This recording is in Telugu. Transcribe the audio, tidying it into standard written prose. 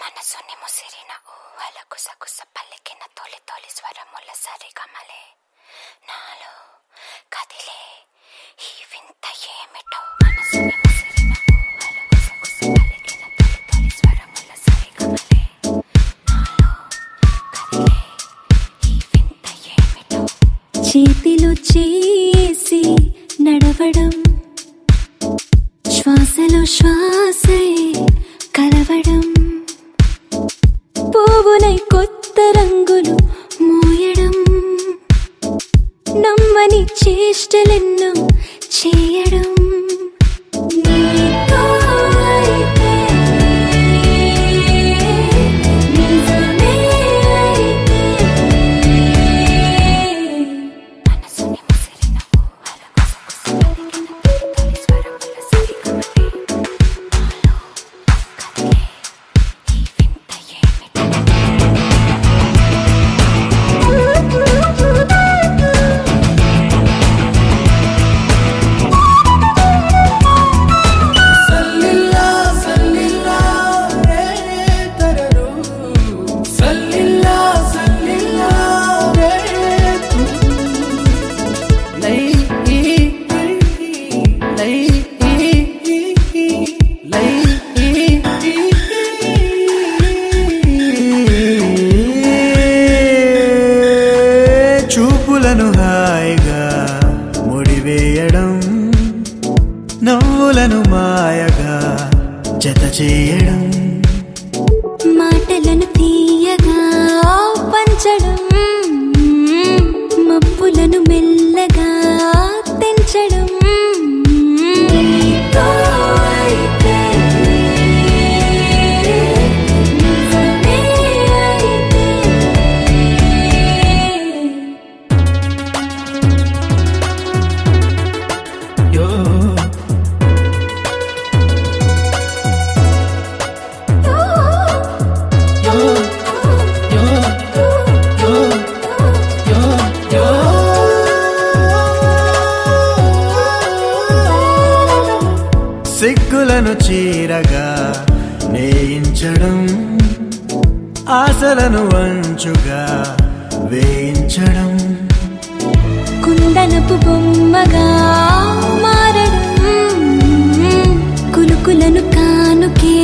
మనసుని ముసిరిన ఊహల గుసగుస పలికిన తొలి తొలి స్వరముల సరిగమలే నాలో కదిలే ఈ వింత ఏమిటో. మనసుని ముసిరిన ఊహల గుసగుస పలికిన తొలి తొలి స్వరముల సరిగమలే నాలో కదిలే ఈ వింత ఏమిటో. చేతిలో చేసి నడవడం, శ్వాసలో శ్వాసే కలవడం, పువ్వులై కొత్త రంగులు మోయడం, నమ్మని చేష్టలెన్నో చేయడం. నీతో అయితే నిజమే అయితే మనసుని ముసిరిన ఊహల గుసగుస పలికిన తొలి తొలి స్వరముల సరిగమలే నాలో కదిలే ఈ వింత ఏమిటో. సల్లిల్లా సల్లిల్లా రే తరరు, సల్లిల్లా సల్లిల్లా రే తు. లై లై లై చూపులను హాయిగా ముడివేయడం, నవ్వులను మాయగా జత చేయడం, మాటలను తీయగా పంచడం, మబ్బులను మెల్లగా తెంచడం. నీతో అయితే నిజమే అయితే యో యో యో యో యో యో. సిగ్గులను చీరగా నేయించడం, ఆశలను వంచుగా వేయించడం, కుందనపు బొమ్మగా మారడం, కులుకులను కానుకే